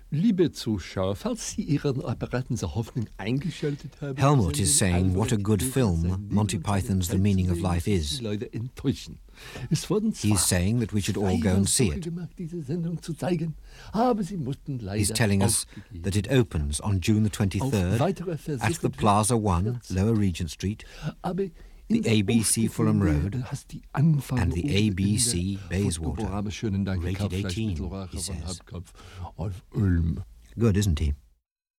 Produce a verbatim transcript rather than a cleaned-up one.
Liebe Zuschauer, falls Sie Ihren Apparaten zur Hoffnung eingeschaltet haben... Helmut is saying what a good film Monty Python's The Meaning of Life is. He's saying that we should all go and see it. He's telling us that it opens on June the twenty-third at the Plaza One, Lower Regent Street, the A B C Fulham Road, and the A B C Bayswater. Rated eighteen, he says. Good, isn't he?